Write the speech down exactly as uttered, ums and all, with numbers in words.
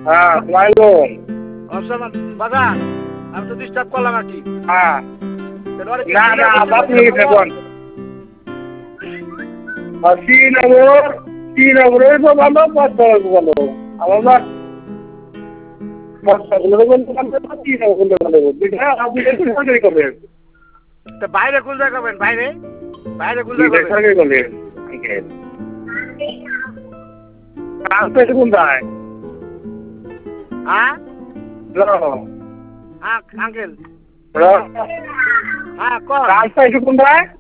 হ্যাঁ মাইলো অবসমান বাজান আমি তো ডিস্টার্ব করলাম আর কি। হ্যাঁ না না আপনি দেখুন শ্রীনগর শ্রীনগরে তো ভালো পদ্মার ভালো আমার বাইরে কোন জায়গা করবেন বাইরে বাইরে কোন জায়গা করবেন কোনটায় হ্যাঁ হ্যাঁ আঙ্কেল হ্যাঁ কর কোনটায়